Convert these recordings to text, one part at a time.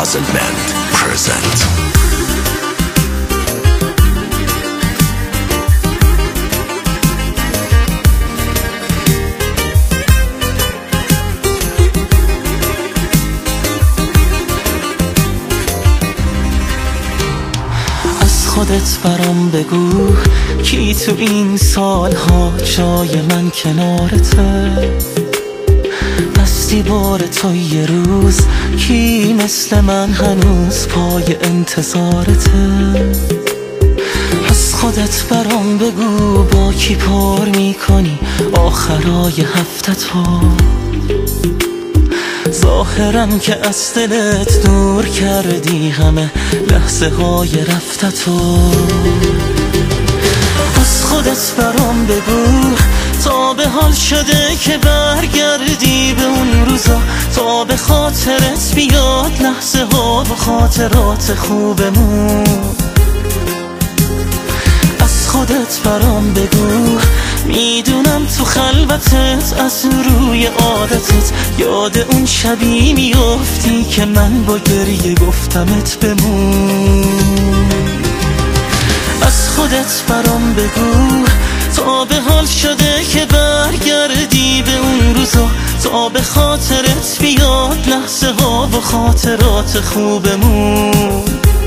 Puzzle Band present. خودت برام بگو کی تو این سالها جای من کنارته، دستی بار تو یه روز کی مثل من هنوز پای انتظارته. از خودت برام بگو با کی پر میکنی آخرای هفته‌تو، ظاهرم که از دلت دور کردی همه لحظه های رفتتو. از خودت برام بگو تا به حال شده که برگردی به اون روزا، تا به خاطرت بیاد لحظه ها و خاطرات خوبمون. از خودت برام بگو میدونم تو خلوتت از روی عادتت یاد اون شبی میافتی که من با گریه گفتمت بمون. از خودت برام بگو تا به حال شده که برگردی به اون روزا، تا به خاطرت بیاد لحظه ها و خاطرات خوبمون.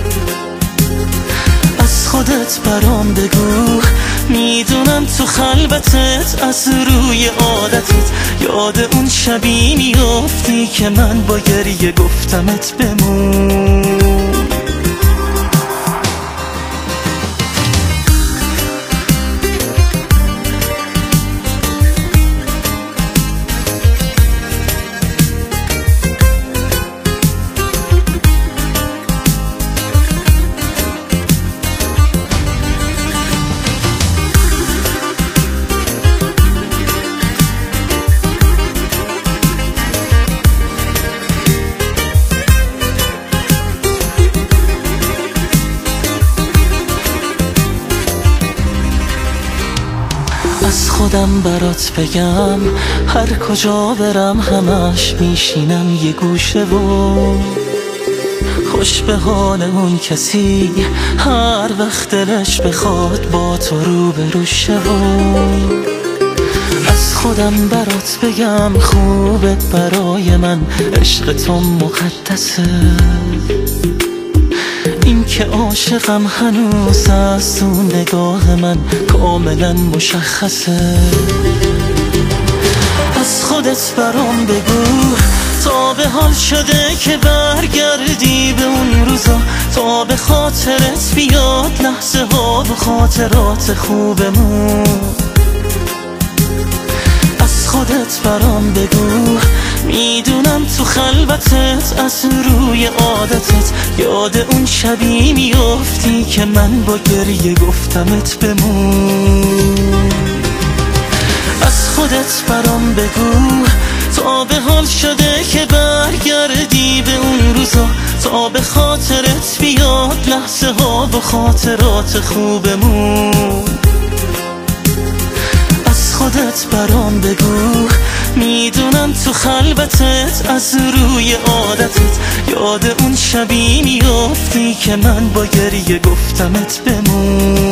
از خودت برام بگو میدونم تو خلوتت از روی عادتت یاد اون شبی میافتی که من با گریه گفتمت بمون. از خودم برات بگم هر کجا برم همش میشینم یه گوشه و خوش به حال اون کسی هر وقت دلش بخواد با تو روبرو شه. از خودم برات بگم خوبه برای من عشق تو مقدسه، این که عاشقم هنوز از تو نگاه من کاملا مشخصه. از خودت برام بگو تا به حال شده که برگردی به اون روزا، تا به خاطرت بیاد لحظه ها و خاطرات خوبمون. از خودت برام بگو میدونم تو خلوتت از روی عادتت یاد اون شبی میافتی که من با گریه گفتمت بمون. از خودت برام بگو تا به حال شده که برگردی به اون روزا، تا به خاطرت بیاد لحظه ها و خاطرات خوبمون. از خودت برام بگو میدونم تو خلوتت از روی عادتت یاد اون شبی میافتی که من با گریه گفتمت بمون.